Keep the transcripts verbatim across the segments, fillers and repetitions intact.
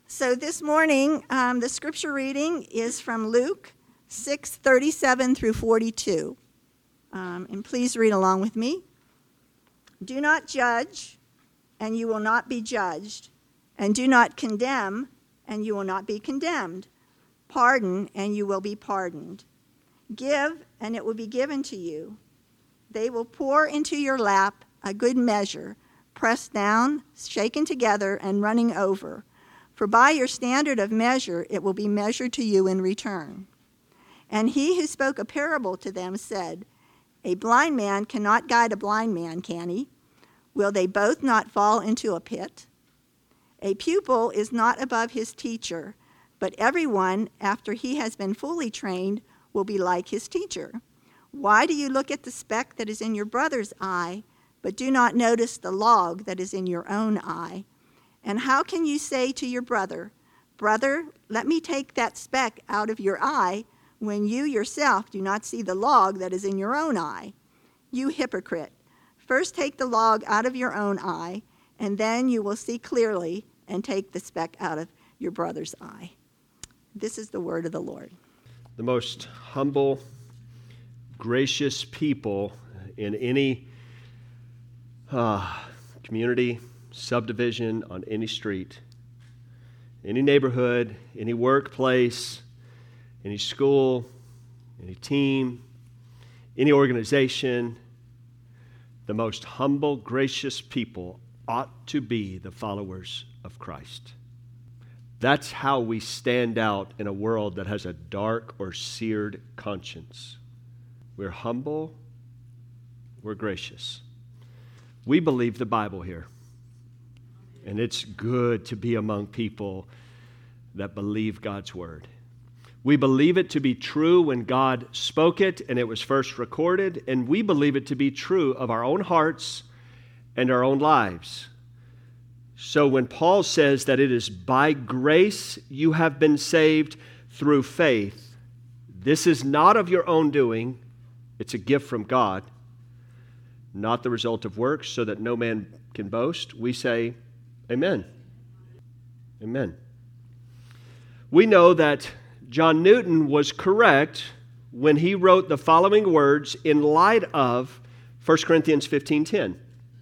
So this morning, um, the scripture reading is from Luke six thirty-seven through forty-two. Um, and please read along with me. Do not judge, and you will not be judged. And do not condemn, and you will not be condemned. Pardon, and you will be pardoned. Give, and it will be given to you. They will pour into your lap a good measure, pressed down, shaken together, and running over. For by your standard of measure it will be measured to you in return. And he who spoke a parable to them said, A blind man cannot guide a blind man, can he? Will they both not fall into a pit? A pupil is not above his teacher, but everyone, after he has been fully trained, will be like his teacher. Why do you look at the speck that is in your brother's eye, but do not notice the log that is in your own eye? And how can you say to your brother, Brother, let me take that speck out of your eye, when you yourself do not see the log that is in your own eye? You hypocrite, first take the log out of your own eye, and then you will see clearly and take the speck out of your brother's eye. This is the word of the Lord. The most humble, gracious people in any uh, community, subdivision, on any street, any neighborhood, any workplace, any school, any team, any organization. The most humble, gracious people ought to be the followers of Christ. That's how we stand out in a world that has a dark or seared conscience. We're humble, we're gracious. We believe the Bible here. And it's good to be among people that believe God's word. We believe it to be true when God spoke it and it was first recorded, and we believe it to be true of our own hearts and our own lives. So when Paul says that it is by grace you have been saved through faith, this is not of your own doing. It's a gift from God, not the result of works, so that no man can boast. We say, Amen. Amen. We know that John Newton was correct when he wrote the following words in light of First Corinthians fifteen ten.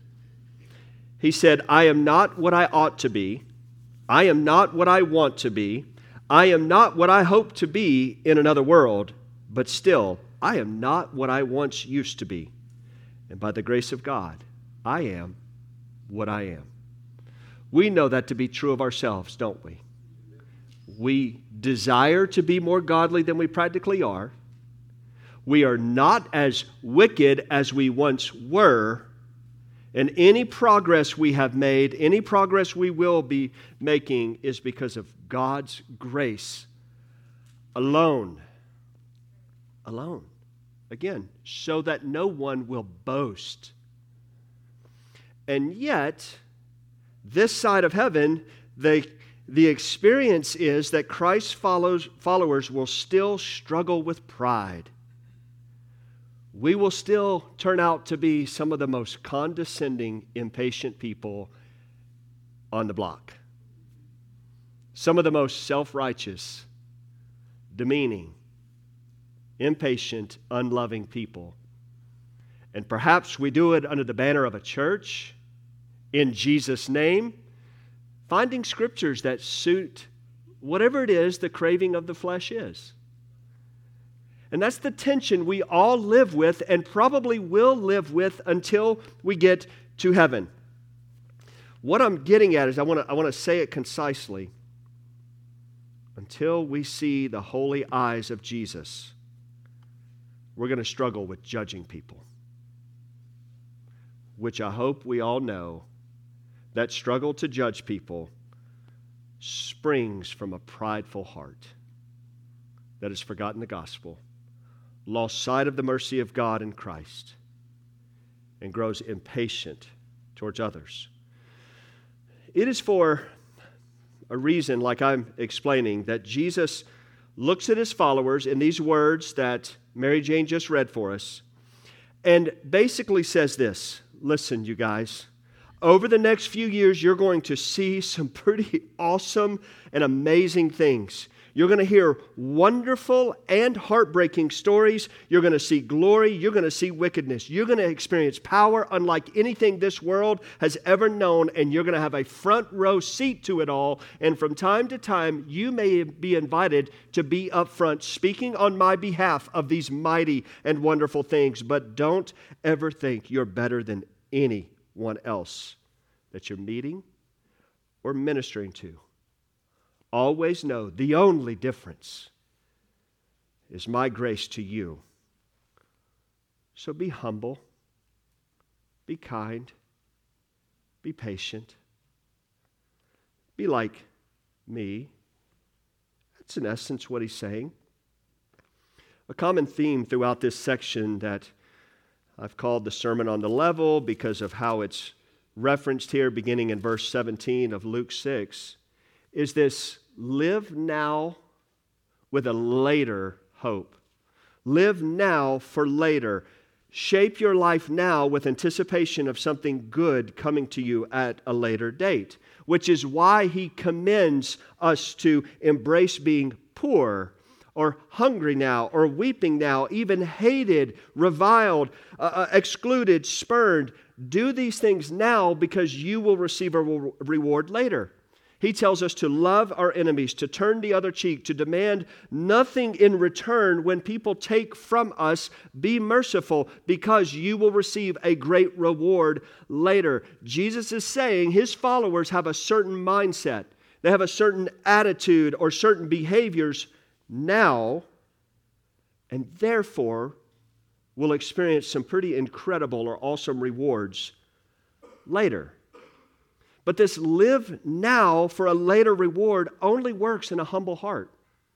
He said, I am not what I ought to be. I am not what I want to be. I am not what I hope to be in another world, but still, I am not what I once used to be. And by the grace of God, I am what I am. We know that to be true of ourselves, don't we? We desire to be more godly than we practically are. We are not as wicked as we once were. And any progress we have made, any progress we will be making, is because of God's grace alone. Alone. Again, so that no one will boast. And yet, this side of heaven, the, the experience is that Christ's follows, followers will still struggle with pride. We will still turn out to be some of the most condescending, impatient people on the block. Some of the most self-righteous, demeaning, impatient, unloving people. And perhaps we do it under the banner of a church, in Jesus' name, finding scriptures that suit whatever it is the craving of the flesh is. And that's the tension we all live with and probably will live with until we get to heaven. What I'm getting at is I want to I want to say it concisely. Until we see the holy eyes of Jesus, we're going to struggle with judging people, which I hope we all know that struggle to judge people springs from a prideful heart that has forgotten the gospel, lost sight of the mercy of God in Christ, and grows impatient towards others. It is for a reason, like I'm explaining, that Jesus looks at his followers in these words that Mary Jane just read for us and basically says this: listen, you guys, Over the next few years, you're going to see some pretty awesome and amazing things. You're going to hear wonderful and heartbreaking stories. You're going to see glory. You're going to see wickedness. You're going to experience power unlike anything this world has ever known, and you're going to have a front row seat to it all. And from time to time, you may be invited to be up front speaking on my behalf of these mighty and wonderful things. But don't ever think you're better than anyone else that you're meeting or ministering to. Always know the only difference is my grace to you. So be humble, be kind, be patient, be like me. That's in essence what he's saying. A common theme throughout this section that I've called the Sermon on the Level because of how it's referenced here beginning in verse seventeen of Luke six is this: live now with a later hope. Live now for later. Shape your life now with anticipation of something good coming to you at a later date, which is why he commends us to embrace being poor or hungry now or weeping now, even hated, reviled, uh, excluded, spurned. Do these things now because you will receive a re- reward later. He tells us to love our enemies, to turn the other cheek, to demand nothing in return when people take from us. Be merciful because you will receive a great reward later. Jesus is saying his followers have a certain mindset. They have a certain attitude or certain behaviors now, and therefore will experience some pretty incredible or awesome rewards later. But this live now for a later reward only works in a humble heart.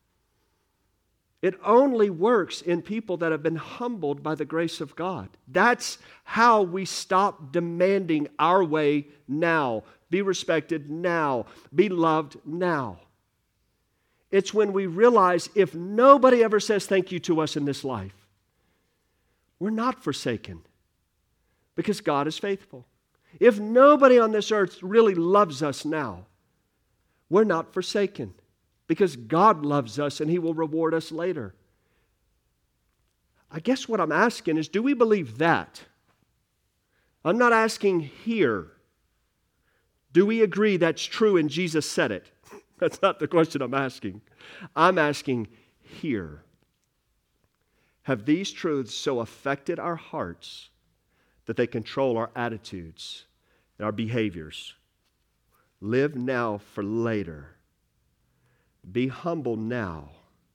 It only works in people that have been humbled by the grace of God. That's how we stop demanding our way now. Be respected now. Be loved now. It's when we realize if nobody ever says thank you to us in this life, we're not forsaken because God is faithful. If nobody on this earth really loves us now, we're not forsaken because God loves us and He will reward us later. I guess what I'm asking is, do we believe that? I'm not asking here. Do we agree that's true and Jesus said it? That's not the question I'm asking. I'm asking here. Have these truths so affected our hearts that they control our attitudes and our behaviors? Live now for later. Be humble now.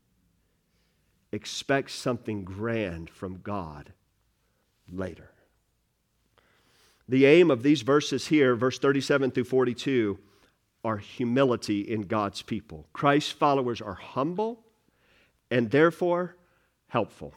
Expect something grand from God later. The aim of these verses here, verse thirty-seven through forty-two, are humility in God's people. Christ's followers are humble and therefore helpful.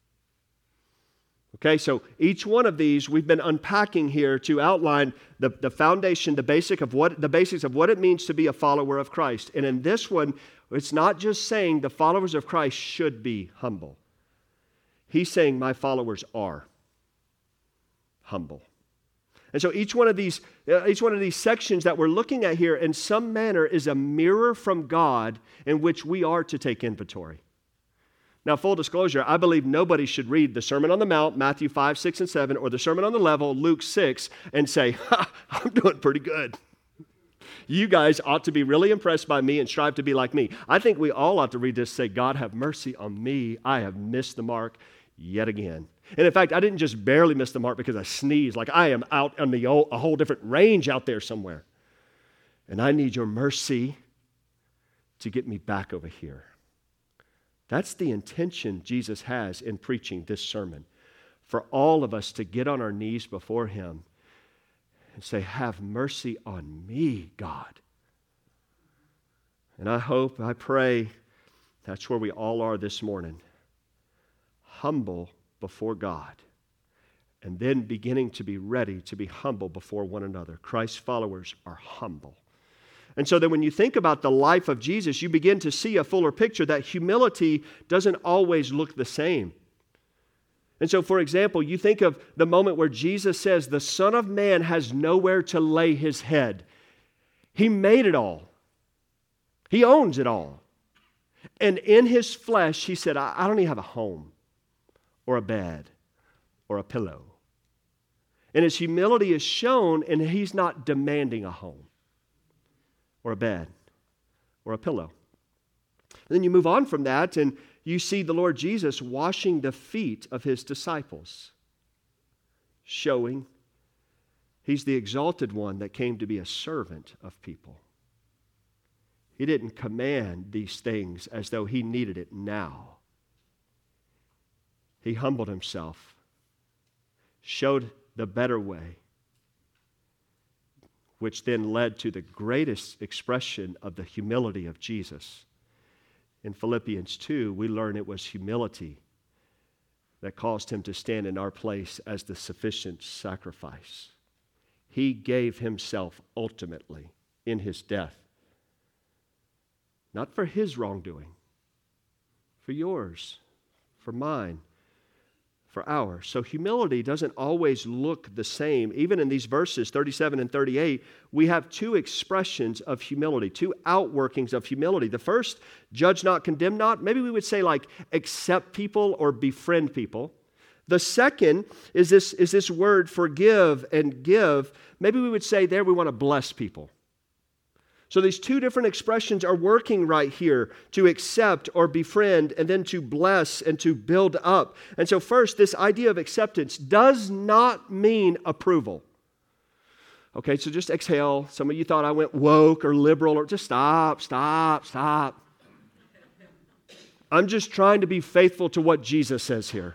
Okay, so each one of these we've been unpacking here to outline the, the foundation, the basic of what the basics of what it means to be a follower of Christ. And in this one, it's not just saying the followers of Christ should be humble. He's saying my followers are humble. And so each one of these uh, each one of these sections that we're looking at here in some manner is a mirror from God in which we are to take inventory. Now, full disclosure, I believe nobody should read the Sermon on the Mount, Matthew five, six, and seven, or the Sermon on the Level, Luke six, and say, ha, I'm doing pretty good. You guys ought to be really impressed by me and strive to be like me. I think we all ought to read this and say, God, have mercy on me. I have missed the mark yet again. And in fact, I didn't just barely miss the mark because I sneezed. Like I am out on the old, a whole different range out there somewhere. And I need your mercy to get me back over here. That's the intention Jesus has in preaching this sermon. For all of us to get on our knees before Him and say, have mercy on me, God. And I hope, I pray, that's where we all are this morning. Humble before God. And then beginning to be ready to be humble before one another. Christ's followers are humble. And so then when you think about the life of Jesus, you begin to see a fuller picture that humility doesn't always look the same. And so, for example, you think of the moment where Jesus says, the Son of Man has nowhere to lay his head. He made it all. He owns it all. And in his flesh, he said, I, I don't even have a home or a bed or a pillow. And his humility is shown, and he's not demanding a home or a bed or a pillow. And then you move on from that, and you see the Lord Jesus washing the feet of his disciples, showing he's the exalted one that came to be a servant of people. He didn't command these things as though he needed it now. He humbled himself, showed the better way, which then led to the greatest expression of the humility of Jesus. In Philippians two, we learn it was humility that caused him to stand in our place as the sufficient sacrifice. He gave himself ultimately in his death, not for his wrongdoing, for yours, for mine, for ours. So humility doesn't always look the same. Even in these verses, thirty-seven and thirty-eight, we have two expressions of humility, two outworkings of humility. The first, judge not, condemn not. Maybe we would say like accept people or befriend people. The second is this, is this word forgive and give. Maybe we would say there we want to bless people. So these two different expressions are working right here, to accept or befriend, and then to bless and to build up. And so first, this idea of acceptance does not mean approval. Okay, so just exhale. Some of you thought I went woke or liberal, or just stop, stop, stop. I'm just trying to be faithful to what Jesus says here.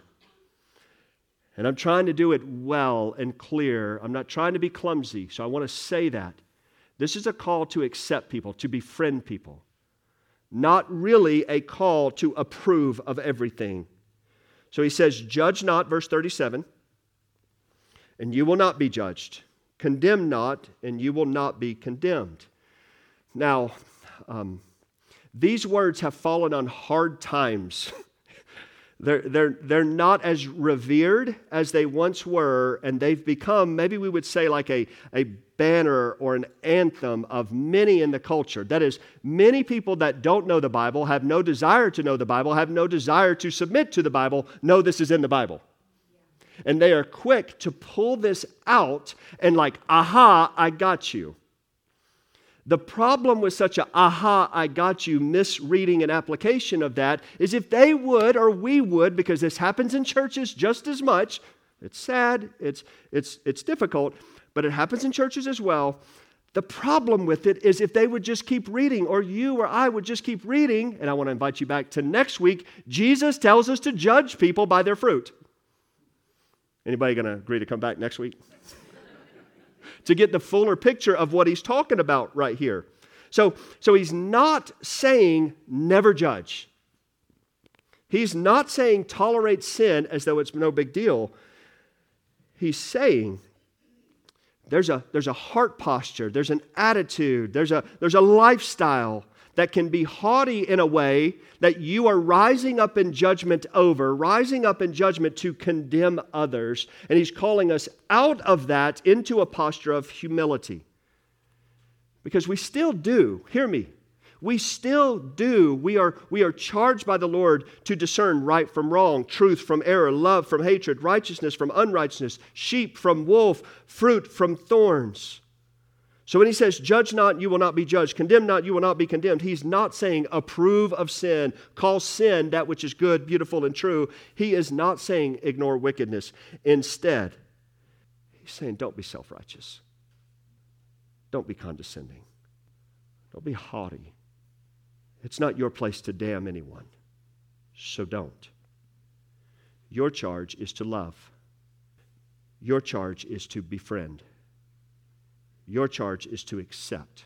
And I'm trying to do it well and clear. I'm not trying to be clumsy, so I want to say that. This is a call to accept people, to befriend people. Not really a call to approve of everything. So he says, judge not, verse thirty-seven, and you will not be judged. Condemn not, and you will not be condemned. Now, um, these words have fallen on hard times. They're, they're, they're not as revered as they once were, and they've become, maybe we would say, like a, a banner or an anthem of many in the culture. That is, many people that don't know the Bible, have no desire to know the Bible, have no desire to submit to the Bible, know this is in the Bible. And they are quick to pull this out and like, aha, I got you. The problem with such a aha, I got you misreading and application of that is if they would, or we would, because this happens in churches just as much, it's sad, it's, it's, it's difficult, but it happens in churches as well. The problem with it is if they would just keep reading, or you or I would just keep reading, and I want to invite you back to next week, Jesus tells us to judge people by their fruit. Anybody going to agree to come back next week? To get the fuller picture of what he's talking about right here. So, so he's not saying never judge. He's not saying tolerate sin as though it's no big deal. He's saying there's a, there's a heart posture, there's an attitude, there's a, there's a lifestyle that can be haughty in a way that you are rising up in judgment over, rising up in judgment to condemn others. And he's calling us out of that into a posture of humility. Because we still do, hear me, we still do, we are, we are charged by the Lord to discern right from wrong, truth from error, love from hatred, righteousness from unrighteousness, sheep from wolf, fruit from thorns. So when he says, judge not, you will not be judged. Condemn not, you will not be condemned. He's not saying approve of sin. Call sin that which is good, beautiful, and true. He is not saying ignore wickedness. Instead, he's saying don't be self-righteous. Don't be condescending. Don't be haughty. It's not your place to damn anyone. So don't. Your charge is to love. Your charge is to befriend. Your charge is to accept.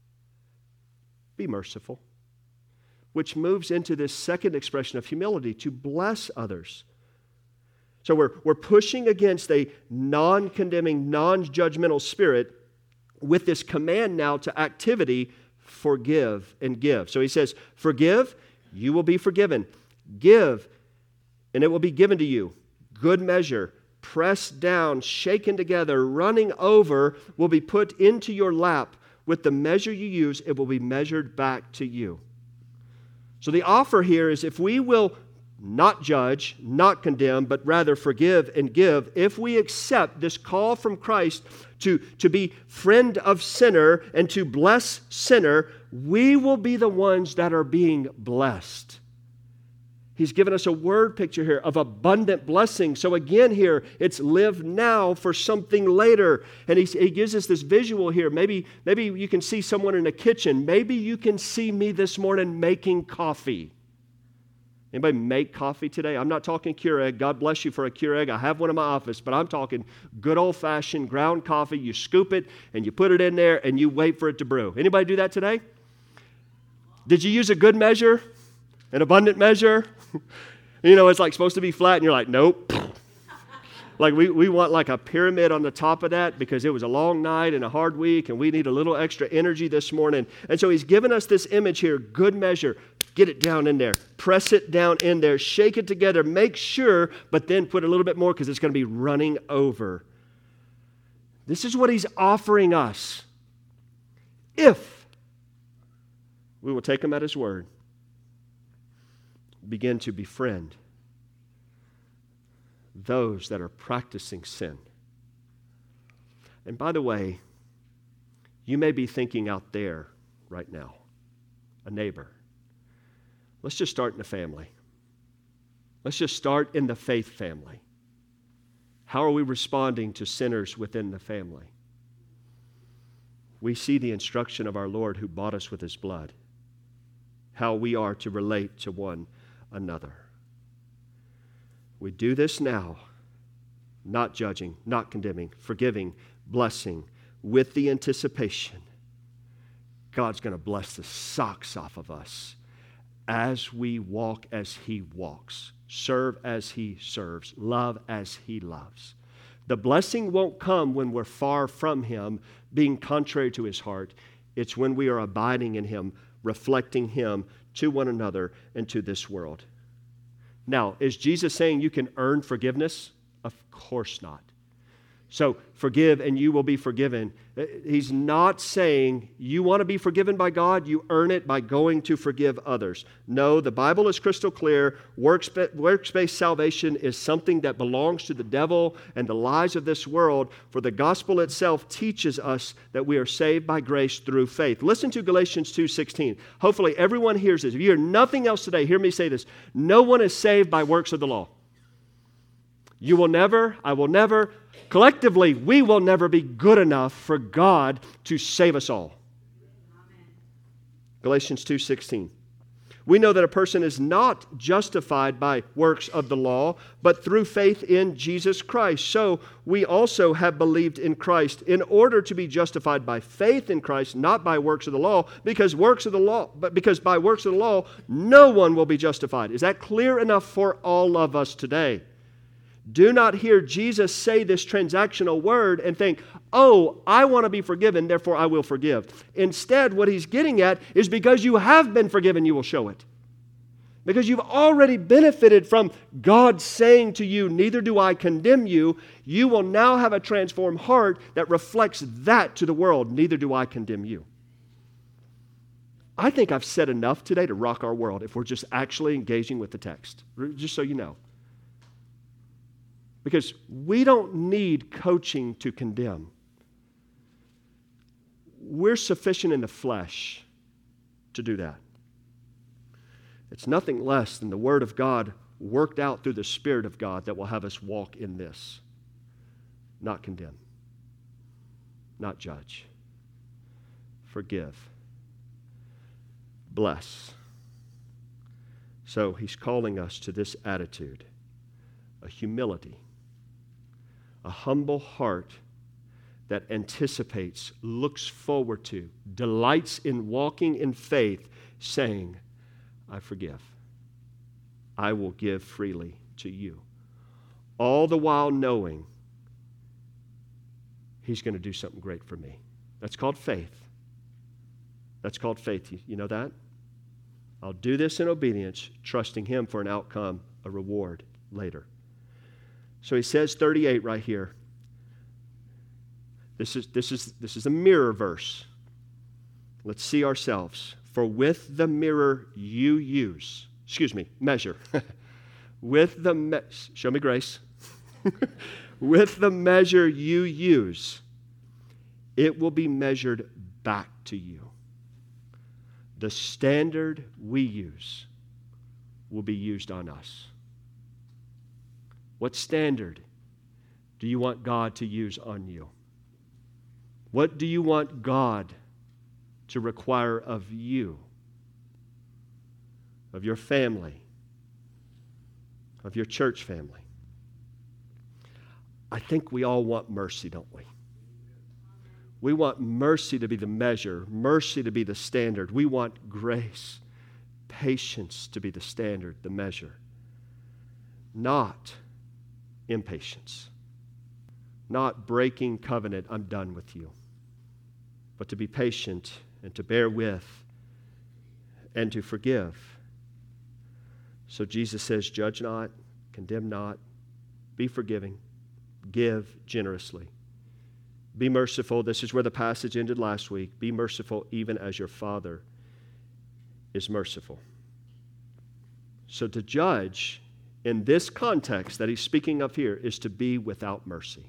Be merciful. Which moves into this second expression of humility, to bless others. So we're, we're pushing against a non-condemning, non-judgmental spirit with this command now to activity, forgive and give. So he says, forgive, you will be forgiven. Give, and it will be given to you. good measure, pressed down, shaken together, running over, will be put into your lap. With the measure you use, it will be measured back to you. So the offer here is if we will not judge, not condemn, but rather forgive and give, if we accept this call from Christ to, to be friend of sinner and to bless sinner, we will be the ones that are being blessed. He's given us a word picture here of abundant blessing. So again here, it's live now for something later. And he, he gives us this visual here. Maybe, maybe you can see someone in a kitchen. Maybe you can see me this morning making coffee. Anybody make coffee today? I'm not talking Keurig. God bless you for a Keurig. I have one in my office, but I'm talking good old-fashioned ground coffee. You scoop it and you put it in there and you wait for it to brew. Anybody do that today? Did you use a good measure? An abundant measure? You know, it's like supposed to be flat and you're like, nope. Like we, we want like a pyramid on the top of that because it was a long night and a hard week and we need a little extra energy this morning. And so he's given us this image here, good measure. Get it down in there. Press it down in there. Shake it together. Make sure, but then put a little bit more because it's going to be running over. This is what he's offering us. If we will take him at his word, begin to befriend those that are practicing sin. And by the way, you may be thinking out there right now, a neighbor. Let's just start in the family. Let's just start in the faith family. How are we responding to sinners within the family? We see the instruction of our Lord who bought us with his blood, how we are to relate to one another. We do this now, not judging, not condemning, forgiving, blessing, with the anticipation God's going to bless the socks off of us as we walk as he walks, serve as he serves, love as he loves. The blessing won't come when we're far from him, being contrary to his heart. It's when we are abiding in him, reflecting him to one another and to this world. Now, is Jesus saying you can earn forgiveness? Of course not. So forgive and you will be forgiven. He's not saying you want to be forgiven by God, you earn it by going to forgive others. No, the Bible is crystal clear. Works-based salvation is something that belongs to the devil and the lies of this world, for the gospel itself teaches us that we are saved by grace through faith. Listen to Galatians two sixteen. Hopefully everyone hears this. If you hear nothing else today, hear me say this. No one is saved by works of the law. You will never, I will never, collectively, we will never be good enough for God to save us all. Amen. Galatians two sixteen. We know that a person is not justified by works of the law, but through faith in Jesus Christ. So we also have believed in Christ in order to be justified by faith in Christ, not by works of the law, because works of the law, but because by works of the law, no one will be justified. Is that clear enough for all of us today? Do not hear Jesus say this transactional word and think, oh, I want to be forgiven, therefore I will forgive. Instead, what he's getting at is because you have been forgiven, you will show it. Because you've already benefited from God saying to you, neither do I condemn you, you will now have a transformed heart that reflects that to the world, neither do I condemn you. I think I've said enough today to rock our world if we're just actually engaging with the text, just so you know. Because we don't need coaching to condemn. We're sufficient in the flesh to do that. It's nothing less than the Word of God worked out through the Spirit of God that will have us walk in this. Not condemn. Not judge. Forgive. Bless. So he's calling us to this attitude, a humility. A humble heart that anticipates, looks forward to, delights in walking in faith, saying, I forgive. I will give freely to you. All the while knowing he's going to do something great for me. That's called faith. That's called faith. You know that? I'll do this in obedience, trusting him for an outcome, a reward later. So he says thirty-eight right here. This is, this is, this is a mirror verse. Let's see ourselves. For with the mirror you use, excuse me, measure. with the, me- show me grace. With the measure you use, it will be measured back to you. The standard we use will be used on us. What standard do you want God to use on you? What do you want God to require of you, of your family, of your church family? I think we all want mercy, don't we? We want mercy to be the measure, mercy to be the standard. We want grace, patience to be the standard, the measure. Not impatience. Not breaking covenant, I'm done with you. But to be patient and to bear with and to forgive. So Jesus says, judge not, condemn not, be forgiving, give generously. Be merciful. This is where the passage ended last week. Be merciful even as your Father is merciful. So to judge in this context that he's speaking of here is to be without mercy.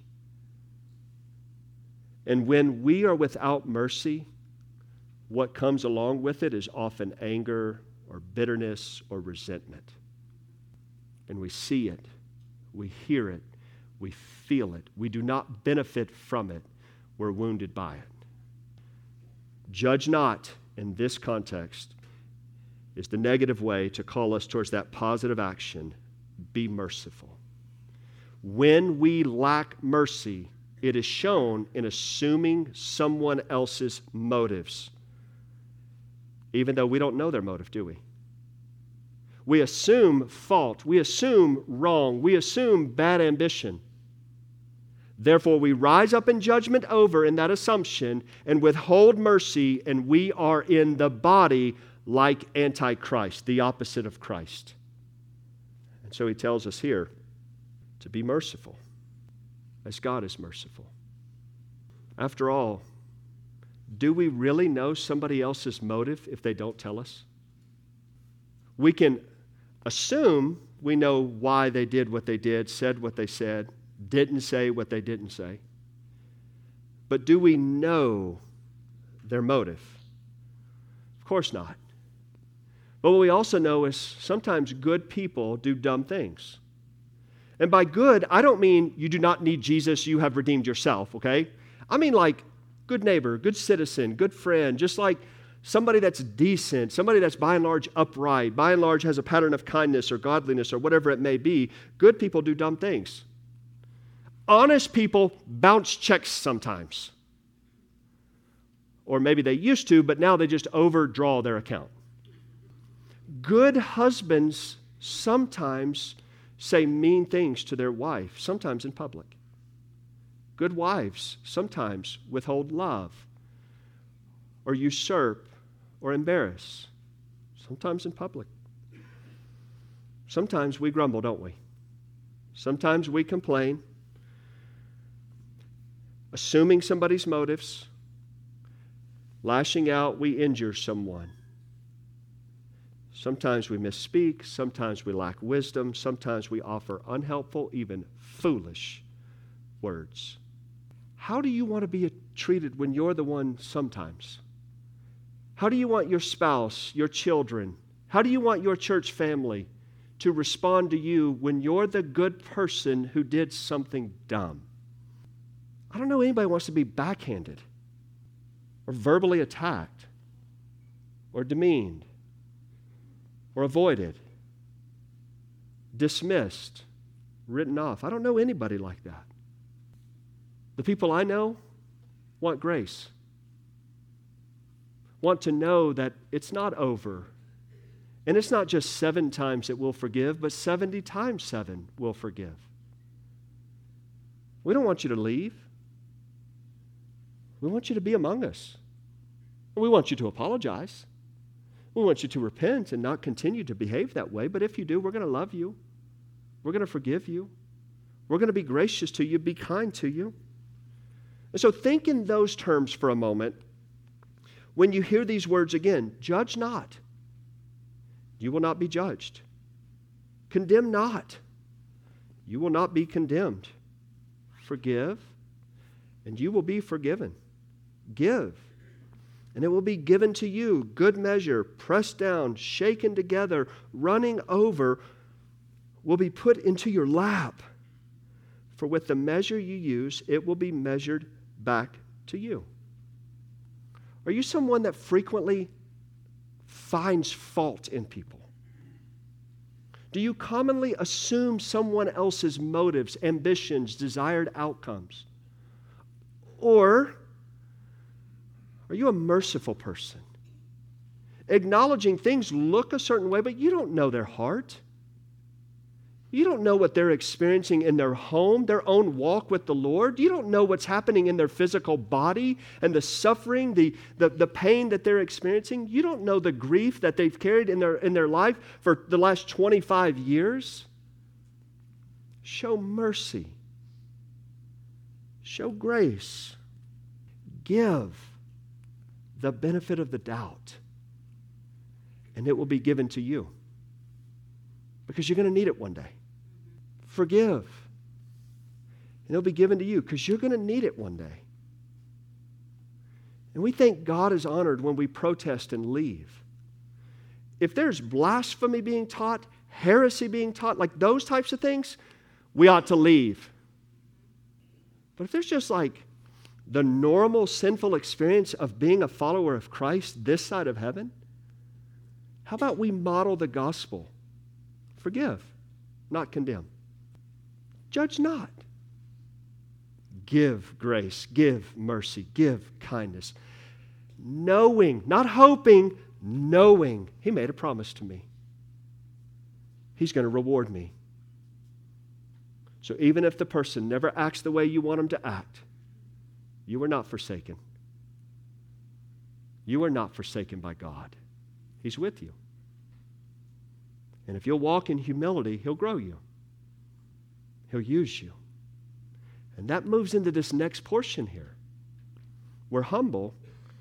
And when we are without mercy, what comes along with it is often anger or bitterness or resentment. And we see it, we hear it, we feel it. We do not benefit from it. We're wounded by it. Judge not in this context is the negative way to call us towards that positive action. Be merciful. When we lack mercy, it is shown in assuming someone else's motives, even though we don't know their motive, do we? We assume fault. We assume wrong. We assume bad ambition. Therefore, we rise up in judgment over in that assumption and withhold mercy, and we are in the body like Antichrist, the opposite of Christ. And so he tells us here to be merciful as God is merciful. After all, do we really know somebody else's motive if they don't tell us? We can assume we know why they did what they did, said what they said, didn't say what they didn't say. But do we know their motive? Of course not. But what we also know is sometimes good people do dumb things. And by good, I don't mean you do not need Jesus, you have redeemed yourself, okay? I mean like good neighbor, good citizen, good friend, just like somebody that's decent, somebody that's by and large upright, by and large has a pattern of kindness or godliness or whatever it may be. Good people do dumb things. Honest people bounce checks sometimes. Or maybe they used to, but now they just overdraw their account. Good husbands sometimes say mean things to their wife, sometimes in public. Good wives sometimes withhold love or usurp or embarrass, sometimes in public. Sometimes we grumble, don't we? Sometimes we complain, assuming somebody's motives, lashing out, we injure someone. Sometimes we misspeak, sometimes we lack wisdom, sometimes we offer unhelpful, even foolish words. How do you want to be treated when you're the one sometimes? How do you want your spouse, your children, how do you want your church family to respond to you when you're the good person who did something dumb? I don't know anybody wants to be backhanded or verbally attacked or demeaned or avoided, dismissed, written off. I don't know anybody like that. The people I know want grace, want to know that it's not over. And it's not just seven times it will forgive, but seventy times seven will forgive. We don't want you to leave. We want you to be among us. We want you to apologize. We want you to repent and not continue to behave that way. But if you do, we're going to love you. We're going to forgive you. We're going to be gracious to you, be kind to you. And so think in those terms for a moment. When you hear these words again, judge not. You will not be judged. Condemn not. You will not be condemned. Forgive, and you will be forgiven. Give, and it will be given to you. Good measure, pressed down, shaken together, running over, will be put into your lap. For with the measure you use, it will be measured back to you. Are you someone that frequently finds fault in people? Do you commonly assume someone else's motives, ambitions, desired outcomes? Or are you a merciful person? Acknowledging things look a certain way, but you don't know their heart. You don't know what they're experiencing in their home, their own walk with the Lord. You don't know what's happening in their physical body and the suffering, the, the, the pain that they're experiencing. You don't know the grief that they've carried in their, in their life for the last twenty-five years. Show mercy. Show grace. Give the benefit of the doubt, and it will be given to you because you're going to need it one day. Forgive, and it'll be given to you because you're going to need it one day. And we think God is honored when we protest and leave. If there's blasphemy being taught, heresy being taught, like those types of things, we ought to leave. But if there's just like the normal sinful experience of being a follower of Christ this side of heaven, how about we model the gospel? Forgive, not condemn. Judge not. Give grace, give mercy, give kindness. Knowing, not hoping, knowing He made a promise to me. He's going to reward me. So even if the person never acts the way you want them to act, you are not forsaken. You are not forsaken by God. He's with you. And if you'll walk in humility, He'll grow you. He'll use you. And that moves into this next portion here. We're humble,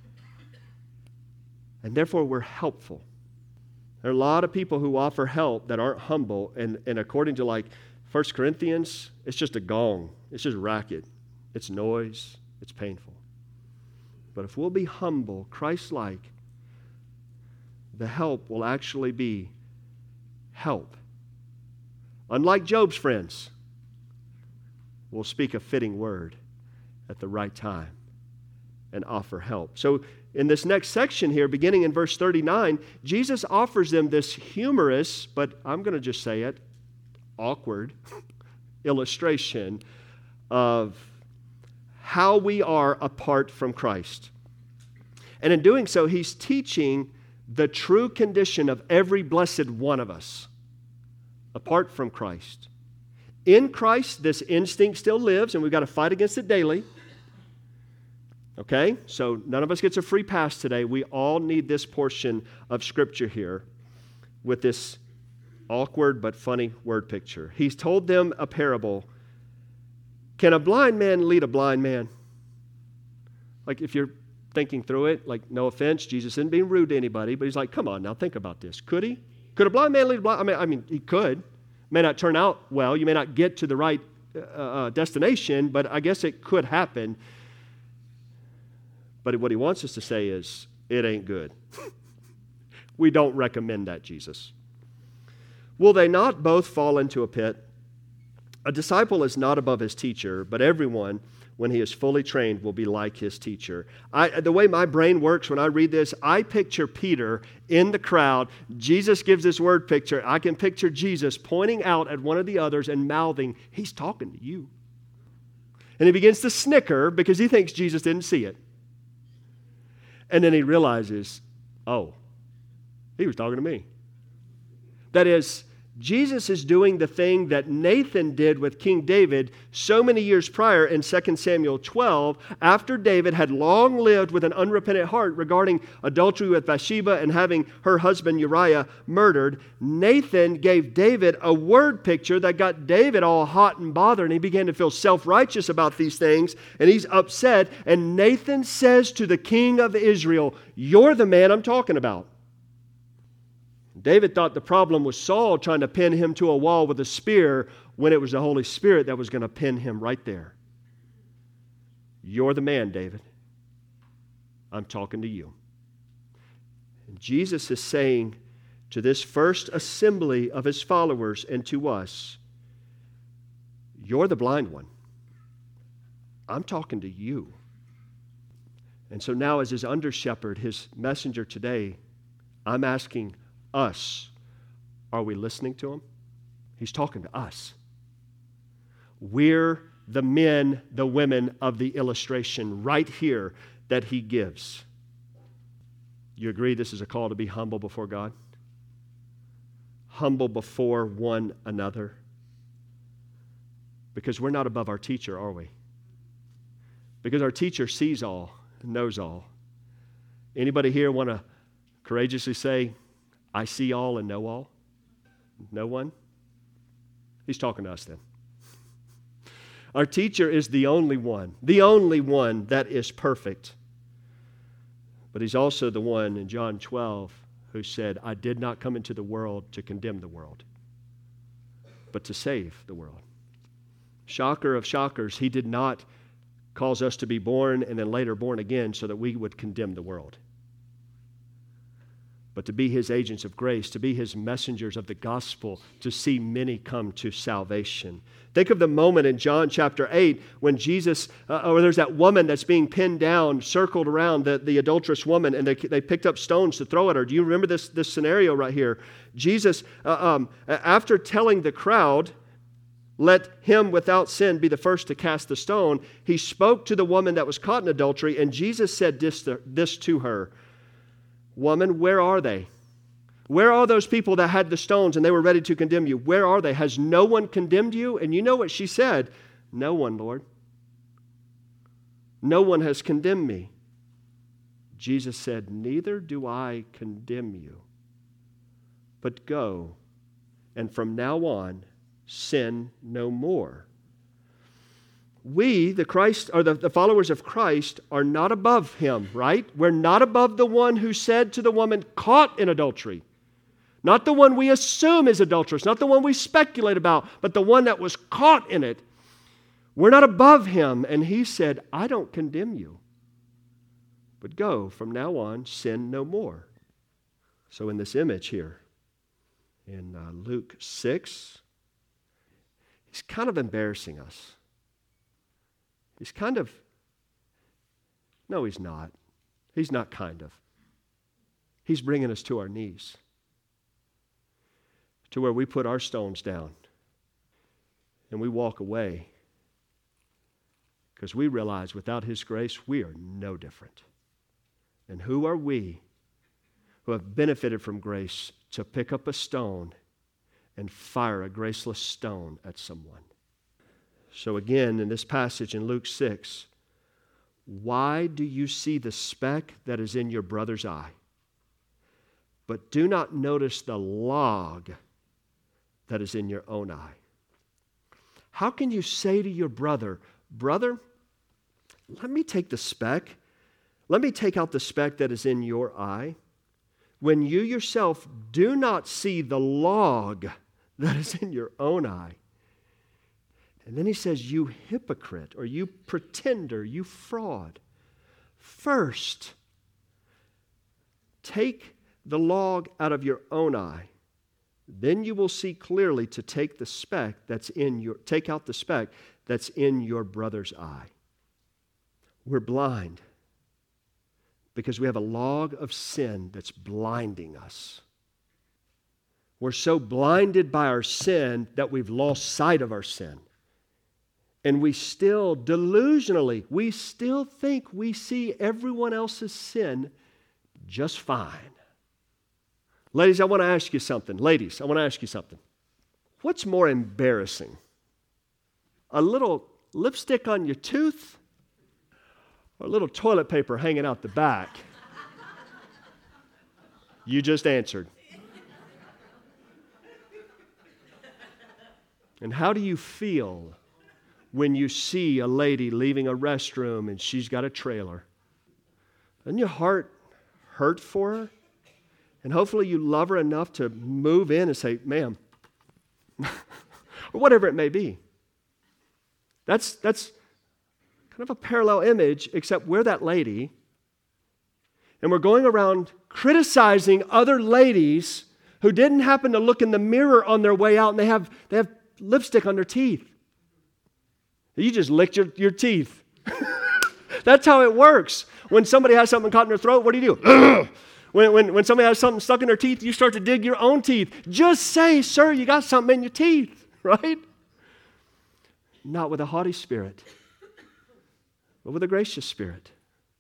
and therefore we're helpful. There are a lot of people who offer help that aren't humble, and, and according to like First Corinthians, it's just a gong. It's just racket. It's noise. It's painful. But if we'll be humble, Christ-like, the help will actually be help. Unlike Job's friends, we'll speak a fitting word at the right time and offer help. So in this next section here, beginning in verse thirty-nine, Jesus offers them this humorous, but I'm going to just say it, awkward illustration of how we are apart from Christ. And in doing so, He's teaching the true condition of every blessed one of us apart from Christ. In Christ, this instinct still lives, and we've got to fight against it daily. Okay? So none of us gets a free pass today. We all need this portion of Scripture here with this awkward but funny word picture. He's told them a parable. Can a blind man lead a blind man? Like if you're thinking through it, like no offense, Jesus isn't being rude to anybody, but He's like, come on now, think about this. Could He? Could a blind man lead a blind? I mean, I mean, He could. May not turn out well. You may not get to the right uh, uh, destination, but I guess it could happen. But what He wants us to say is, it ain't good. We don't recommend that, Jesus. Will they not both fall into a pit? A disciple is not above his teacher, but everyone, when he is fully trained, will be like his teacher. I, the way my brain works when I read this, I picture Peter in the crowd. Jesus gives this word picture. I can picture Jesus pointing out at one of the others and mouthing, He's talking to you. And he begins to snicker because he thinks Jesus didn't see it. And then he realizes, oh, he was talking to me. That is, Jesus is doing the thing that Nathan did with King David so many years prior in Second Samuel twelve, after David had long lived with an unrepentant heart regarding adultery with Bathsheba and having her husband Uriah murdered. Nathan gave David a word picture that got David all hot and bothered, and he began to feel self-righteous about these things, and he's upset. And Nathan says to the king of Israel, "You're the man I'm talking about." David thought the problem was Saul trying to pin him to a wall with a spear, when it was the Holy Spirit that was going to pin him right there. "You're the man, David. I'm talking to you." And Jesus is saying to this first assembly of his followers and to us, "You're the blind one. I'm talking to you." And so now, as his under-shepherd, his messenger today, I'm asking us, are we listening to him? He's talking to us. We're the men, the women of the illustration right here that he gives. You agree this is a call to be humble before God? Humble before one another. Because we're not above our teacher, are we? Because our teacher sees all, knows all. Anybody here want to courageously say, "I see all and know all"? No one? He's talking to us then. Our teacher is the only one, the only one that is perfect. But he's also the one in John twelve who said, "I did not come into the world to condemn the world, but to save the world." Shocker of shockers, he did not cause us to be born and then later born again so that we would condemn the world, but to be his agents of grace, to be his messengers of the gospel, to see many come to salvation. Think of the moment in John chapter eight when Jesus, uh, or there's that woman that's being pinned down, circled around the, the adulterous woman, and they, they picked up stones to throw at her. Do you remember this, this scenario right here? Jesus, uh, um, after telling the crowd, "Let him without sin be the first to cast the stone," he spoke to the woman that was caught in adultery, and Jesus said this to, this to her, "Woman, where are they? Where are those people that had the stones and they were ready to condemn you? Where are they? Has no one condemned you?" And you know what she said? "No one, Lord. No one has condemned me." Jesus said, "Neither do I condemn you. But go, and from now on, sin no more." We, the Christ, or the, the followers of Christ, are not above him, right? We're not above the one who said to the woman caught in adultery. Not the one we assume is adulterous, not the one we speculate about, but the one that was caught in it. We're not above him. And he said, "I don't condemn you. But go, from now on, sin no more." So in this image here, in uh, Luke six, he's kind of embarrassing us. He's kind of, no, he's not. He's not kind of. He's bringing us to our knees, to where we put our stones down and we walk away because we realize without his grace, we are no different. And who are we who have benefited from grace to pick up a stone and fire a graceless stone at someone? So again, in this passage in Luke six, why do you see the speck that is in your brother's eye, but do not notice the log that is in your own eye? How can you say to your brother, "Brother, let me take the speck, let me take out the speck that is in your eye," when you yourself do not see the log that is in your own eye? And then he says, "You hypocrite," or "You pretender, you fraud. First, take the log out of your own eye. Then you will see clearly to take the speck that's in your take out the speck that's in your brother's eye." We're blind because we have a log of sin that's blinding us. We're so blinded by our sin that we've lost sight of our sin. And we still, delusionally, we still think we see everyone else's sin just fine. Ladies, I want to ask you something. Ladies, I want to ask you something. What's more embarrassing? A little lipstick on your tooth or a little toilet paper hanging out the back? You just answered. And how do you feel when you see a lady leaving a restroom and she's got a trailer? Doesn't your heart hurt for her? And hopefully you love her enough to move in and say, ma'am, or whatever it may be. That's, that's kind of a parallel image, except we're that lady, and we're going around criticizing other ladies who didn't happen to look in the mirror on their way out, and they have, they have lipstick on their teeth. You just licked your, your teeth. That's how it works. When somebody has something caught in their throat, what do you do? when, when, when somebody has something stuck in their teeth, you start to dig your own teeth. Just say, sir, you got something in your teeth, right? Not with a haughty spirit, but with a gracious spirit.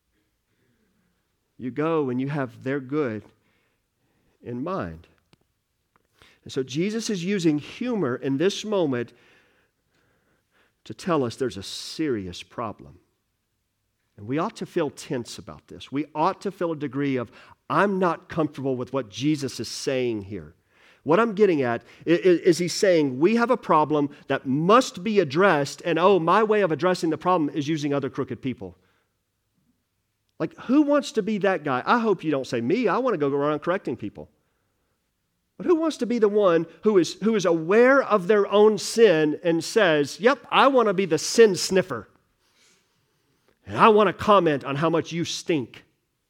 You go and you have their good in mind. And so Jesus is using humor in this moment to tell us there's a serious problem. And we ought to feel tense about this. We ought to feel a degree of, I'm not comfortable with what Jesus is saying here. What I'm getting at is, is he's saying we have a problem that must be addressed, and oh, my way of addressing the problem is using other crooked people. Like, who wants to be that guy? I hope you don't say me. I want to go around correcting people. But who wants to be the one who is, who is aware of their own sin and says, yep, I want to be the sin sniffer. And I want to comment on how much you stink.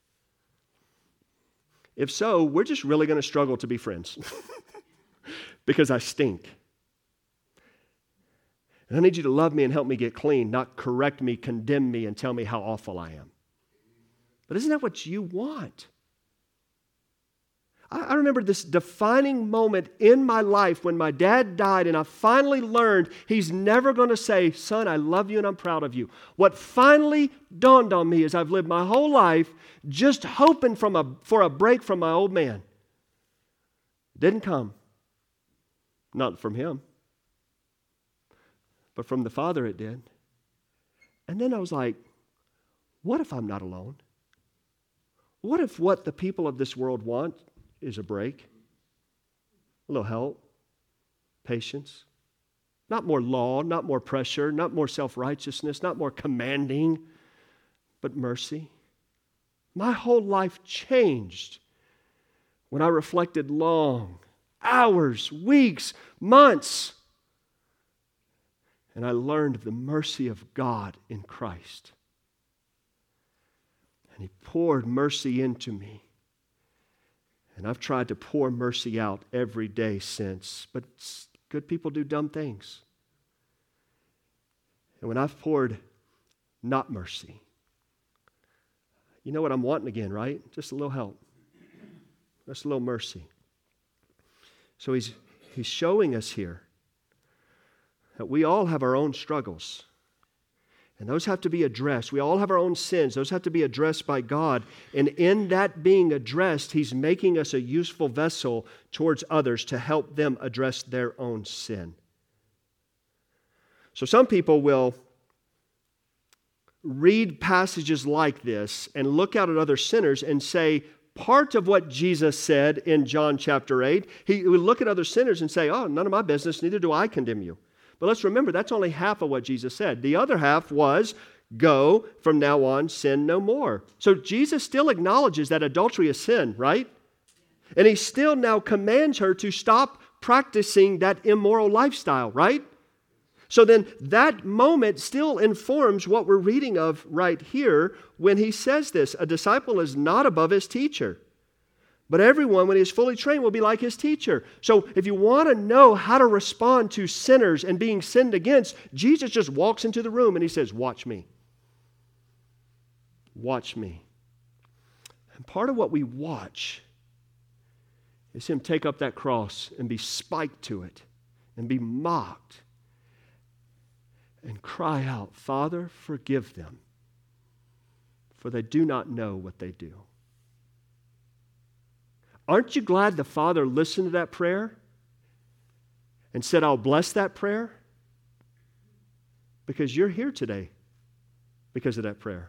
If so, we're just really going to struggle to be friends because I stink. And I need you to love me and help me get clean, not correct me, condemn me, and tell me how awful I am. But isn't that what you want? I remember this defining moment in my life when my dad died, and I finally learned he's never going to say, son, I love you and I'm proud of you. What finally dawned on me is I've lived my whole life just hoping from a, for a break from my old man. Didn't come. Not from him. But from the Father it did. And then I was like, what if I'm not alone? What if what the people of this world want is a break, a little help, patience, not more law, not more pressure, not more self-righteousness, not more commanding, but mercy. My whole life changed when I reflected long, hours, weeks, months, and I learned of the mercy of God in Christ. And He poured mercy into me. And I've tried to pour mercy out every day since. But good people do dumb things. And when I've poured not mercy, you know what I'm wanting again, right? Just a little help. Just a little mercy. So he's, he's showing us here that we all have our own struggles. And those have to be addressed. We all have our own sins. Those have to be addressed by God. And in that being addressed, He's making us a useful vessel towards others to help them address their own sin. So some people will read passages like this and look out at other sinners and say, part of what Jesus said in John chapter eight, He would look at other sinners and say, oh, none of my business, neither do I condemn you. But let's remember, that's only half of what Jesus said. The other half was, go, from now on, sin no more. So Jesus still acknowledges that adultery is sin, right? And He still now commands her to stop practicing that immoral lifestyle, right? So then that moment still informs what we're reading of right here when He says this. A disciple is not above his teacher. But everyone, when he is fully trained, will be like his teacher. So if you want to know how to respond to sinners and being sinned against, Jesus just walks into the room and He says, watch me. Watch me. And part of what we watch is Him take up that cross and be spiked to it and be mocked and cry out, Father, forgive them, for they do not know what they do. Aren't you glad the Father listened to that prayer? and said, I'll bless that prayer? Because you're here today because of that prayer.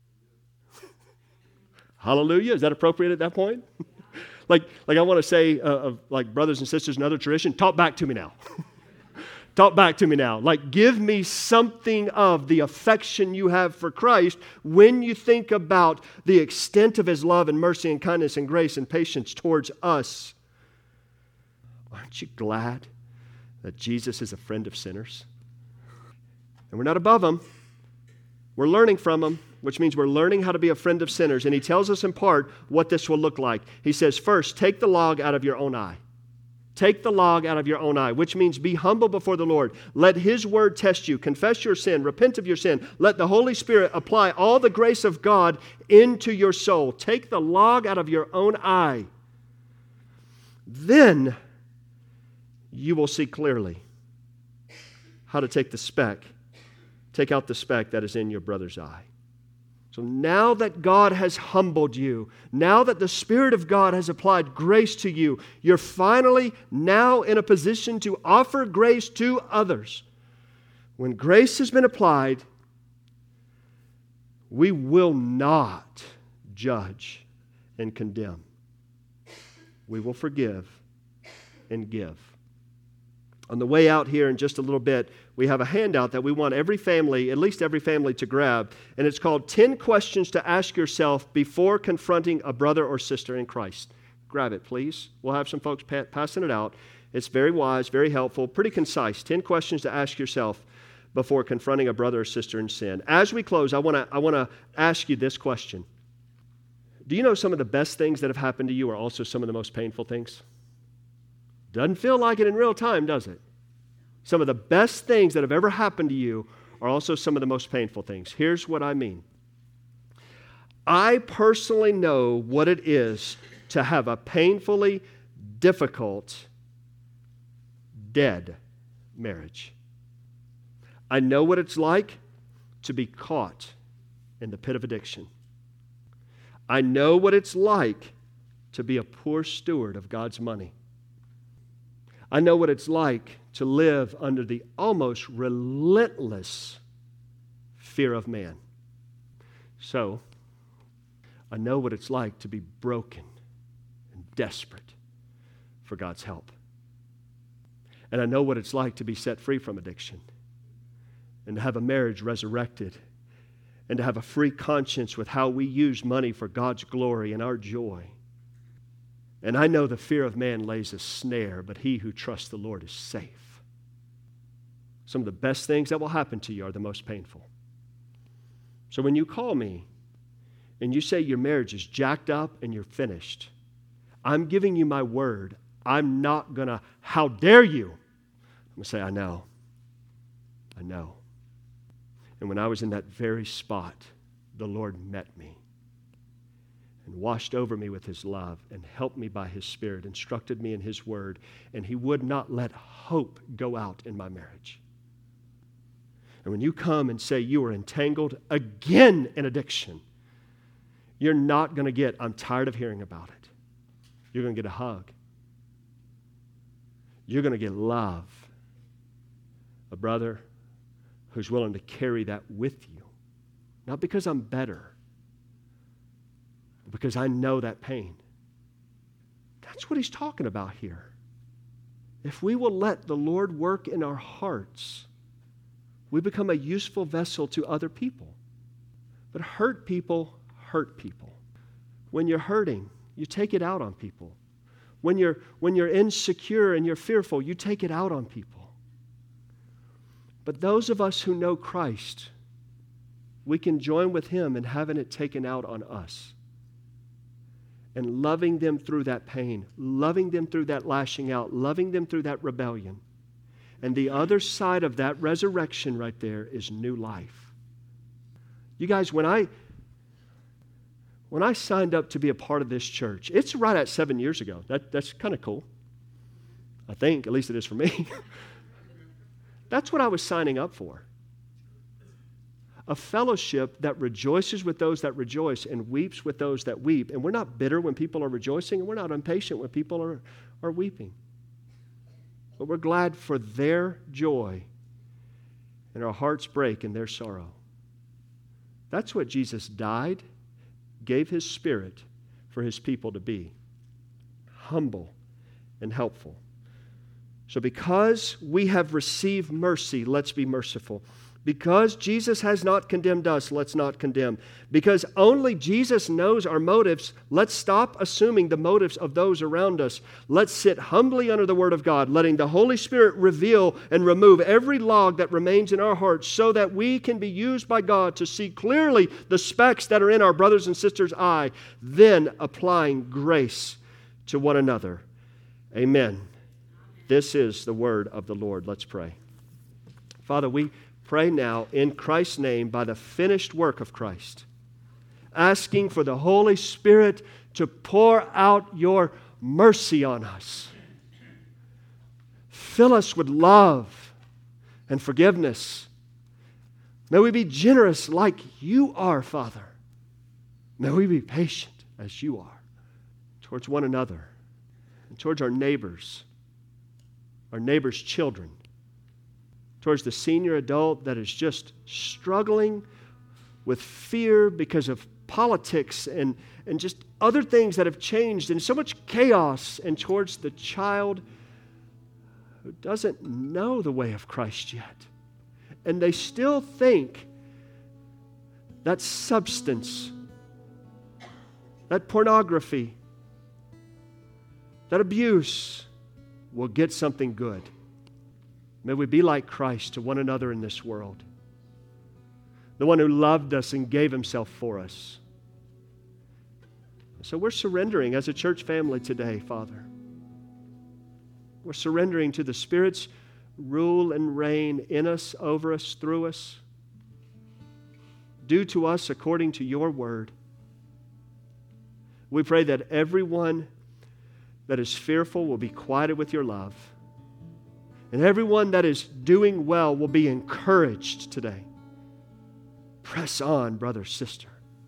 Hallelujah. Is that appropriate at that point? like, like I want to say, uh, of like brothers and sisters in other tradition, talk back to me now. Talk back to me now. Like, give me something of the affection you have for Christ when you think about the extent of His love and mercy and kindness and grace and patience towards us. Aren't you glad that Jesus is a friend of sinners? And we're not above Him. We're learning from Him, which means we're learning how to be a friend of sinners. And He tells us in part what this will look like. He says, first, take the log out of your own eye. Take the log out of your own eye, which means be humble before the Lord. Let His word test you. Confess your sin. Repent of your sin. Let the Holy Spirit apply all the grace of God into your soul. Take the log out of your own eye. Then you will see clearly how to take the speck, take out the speck that is in your brother's eye. So now that God has humbled you, now that the Spirit of God has applied grace to you, you're finally now in a position to offer grace to others. When grace has been applied, we will not judge and condemn. We will forgive and give. On the way out here in just a little bit, we have a handout that we want every family, at least every family, to grab. And it's called ten Questions to Ask Yourself Before Confronting a Brother or Sister in Christ. Grab it, please. We'll have some folks pa- passing it out. It's very wise, very helpful, pretty concise. ten questions to ask yourself before confronting a brother or sister in sin. As we close, I want to I want to ask you this question. Do you know some of the best things that have happened to you are also some of the most painful things? Doesn't feel like it in real time, does it? Some of the best things that have ever happened to you are also some of the most painful things. Here's what I mean. I personally know what it is to have a painfully difficult, dead marriage. I know what it's like to be caught in the pit of addiction. I know what it's like to be a poor steward of God's money. I know what it's like to live under the almost relentless fear of man. So, I know what it's like to be broken and desperate for God's help. And I know what it's like to be set free from addiction and to have a marriage resurrected and to have a free conscience with how we use money for God's glory and our joy. And I know the fear of man lays a snare, but he who trusts the Lord is safe. Some of the best things that will happen to you are the most painful. So when you call me and you say your marriage is jacked up and you're finished, I'm giving you my word. I'm not going to, how dare you? I'm going to say, I know. I know. And when I was in that very spot, the Lord met me and washed over me with His love and helped me by His Spirit, instructed me in His word, and He would not let hope go out in my marriage. And when you come and say you are entangled again in addiction, you're not going to get, I'm tired of hearing about it. You're going to get a hug. You're going to get love. A brother who's willing to carry that with you. Not because I'm better, but because I know that pain. That's what he's talking about here. If we will let the Lord work in our hearts, we become a useful vessel to other people. But hurt people hurt people. When you're hurting, you take it out on people. When you're, when you're insecure and you're fearful, you take it out on people. But those of us who know Christ, we can join with Him in having it taken out on us. And loving them through that pain, loving them through that lashing out, loving them through that rebellion. And the other side of that resurrection right there is new life. You guys, when I when I signed up to be a part of this church, it's right at seven years ago. That, that's kind of cool. I think, at least it is for me. That's what I was signing up for. A fellowship that rejoices with those that rejoice and weeps with those that weep. And we're not bitter when people are rejoicing, and we're not impatient when people are, are weeping. but we're glad for their joy, and our hearts break in their sorrow. That's what Jesus died, gave His Spirit for His people to be. Humble and helpful. So because we have received mercy, let's be merciful. Because Jesus has not condemned us, let's not condemn. Because only Jesus knows our motives, let's stop assuming the motives of those around us. Let's sit humbly under the Word of God, letting the Holy Spirit reveal and remove every log that remains in our hearts so that we can be used by God to see clearly the specks that are in our brothers and sisters' eye, then applying grace to one another. Amen. This is the word of the Lord. Let's pray. Father, we pray now in Christ's name by the finished work of Christ, asking for the Holy Spirit to pour out your mercy on us. Fill us with love and forgiveness. May we be generous like you are, Father. May we be patient as you are towards one another and towards our neighbors, our neighbors' children, towards the senior adult that is just struggling with fear because of politics and, and just other things that have changed and so much chaos, and towards the child who doesn't know the way of Christ yet. And they still think that substance, that pornography, that abuse will get something good. May we be like Christ to one another in this world. The one who loved us and gave Himself for us. So we're surrendering as a church family today, Father. We're surrendering to the Spirit's rule and reign in us, over us, through us. Do to us according to your word. We pray that everyone that is fearful will be quieted with your love. And everyone that is doing well will be encouraged today. Press on, brother, sister.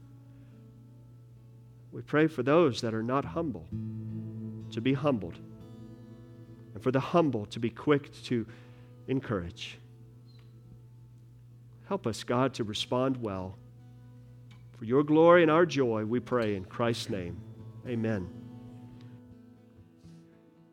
We pray for those that are not humble to be humbled, and for the humble to be quick to encourage. Help us, God, to respond well. For your glory and our joy, we pray in Christ's name. Amen.